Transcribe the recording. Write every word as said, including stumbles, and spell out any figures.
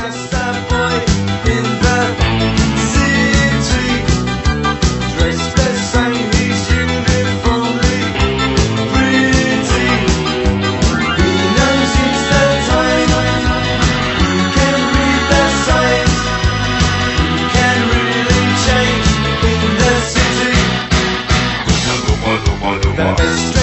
just a boy in the city, dressed the same, he's uniformly pretty. He knows it's the time, he can read the signs, he can really change in the city. The best